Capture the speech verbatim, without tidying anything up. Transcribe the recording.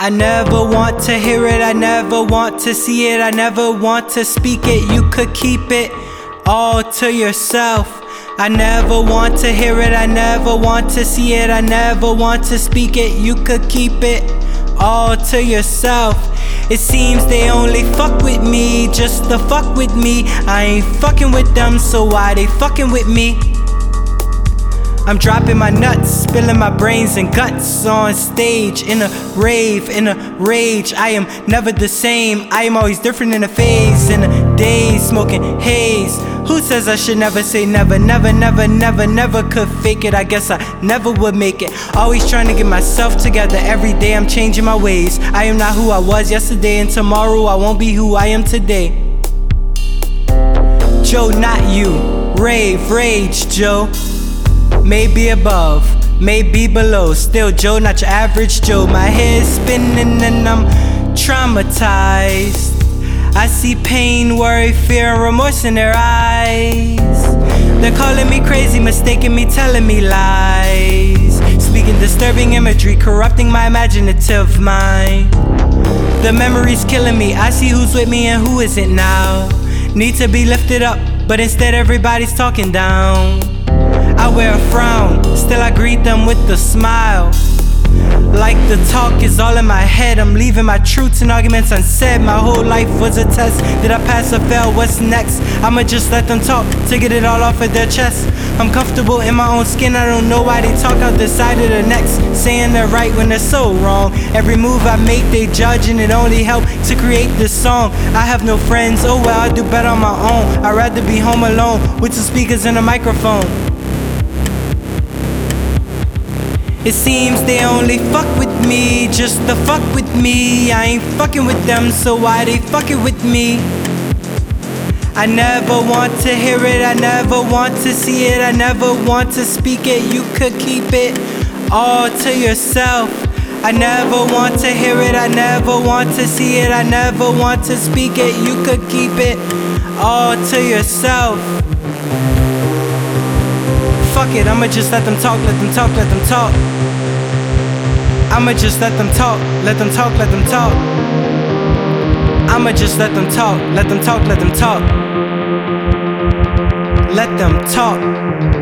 I never want to hear it, I never want to see it, I never want to speak it. You could keep it all to yourself. I never want to hear it, I never want to see it, I never want to speak it. You could keep it all to yourself. It seems they only fuck with me just to fuck with me. I ain't fucking with them, so why they fucking with me? I'm dropping my nuts, spilling my brains and guts on stage, in a rave, in a rage. I am never the same, I am always different in a phase, in a daze, smoking haze. Who says I should never say never, never, never, never, never could fake it? I guess I never would make it. Always trying to get myself together, every day I'm changing my ways. I am not who I was yesterday, and tomorrow I won't be who I am today. Joe, not you, rave, rage, Joe. Maybe above, maybe below, still Joe, not your average Joe. My head's spinning and I'm traumatized. I see pain, worry, fear, and remorse in their eyes. They're calling me crazy, mistaking me, telling me lies, speaking disturbing imagery, corrupting my imaginative mind. The memory's killing me, I see who's with me and who isn't now. Need to be lifted up, but instead everybody's talking down. I wear a frown, still I greet them with a smile. Like the talk is all in my head, I'm leaving my truths and arguments unsaid. My whole life was a test, did I pass or fail, what's next? I'ma just let them talk, to get it all off of their chest. I'm comfortable in my own skin, I don't know why they talk out the side of their necks, saying they're right when they're so wrong. Every move I make they judge, and it only helped to create this song. I have no friends, oh well, I do better on my own. I'd rather be home alone, with some speakers and a microphone. It seems they only fuck with me just to fuck with me. I ain't fucking with them, so why they fucking with me? I never want to hear it, I never want to see it, I never want to speak it. You could keep it all to yourself. I never want to hear it, I never want to see it, I never want to speak it. You could keep it all to yourself. Fuck it, I'ma just let them talk, let them talk, let them talk. I'ma just let them talk, let them talk, let them talk. I'ma just let them talk, let them talk, let them talk. Let them talk.